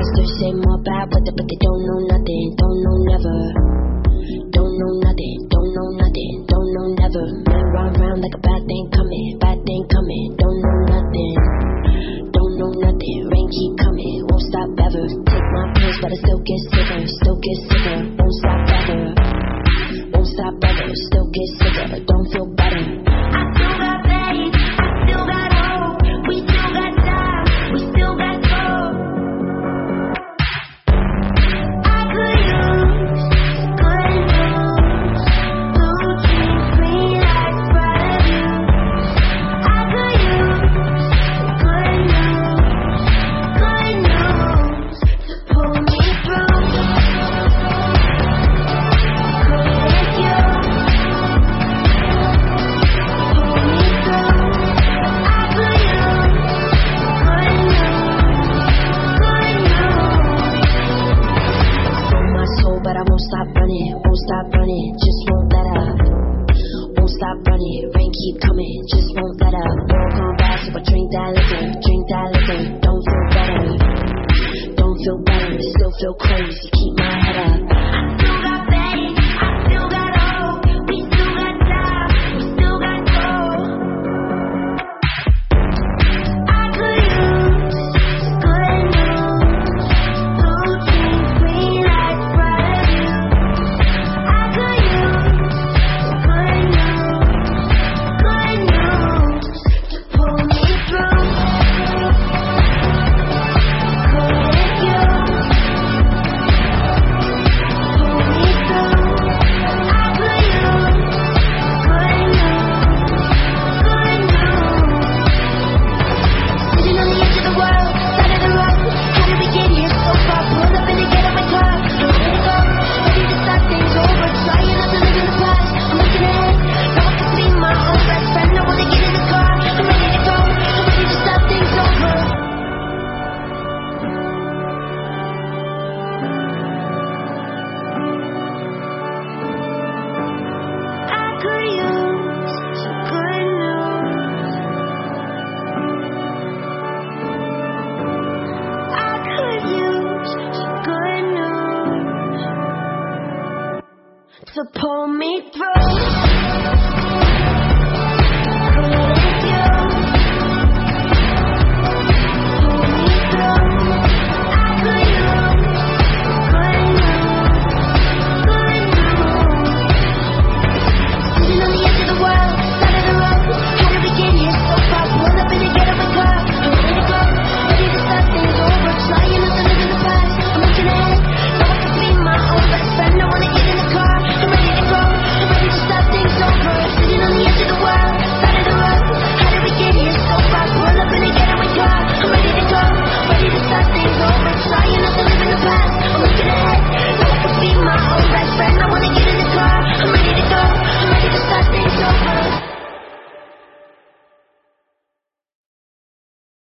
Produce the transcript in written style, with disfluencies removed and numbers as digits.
faster, say more bad weather, but they don't know nothing, don't know never. Don't know nothing, don't know nothing, don't know never. Man run round like a bad thing coming, don't know nothing, don't know nothing. Rain keep coming, won't stop ever. Take my pills, but I still get sicker, won't stop ever, won't stop ever. Still get sicker, don't feel better. I still got faith, I still got hope. We still got time, we still got hope. I could use good news, blue jeans, green lights, brighter views. I could use good news to pull me through. Couldn't you pull me through? I could use good news. Stole my soul, but I won't stop running, just won't let up. Won't stop running, rain keep coming, just won't let up. World gone bad, so I drink that liquor, don't feel better, still feel crazy, keep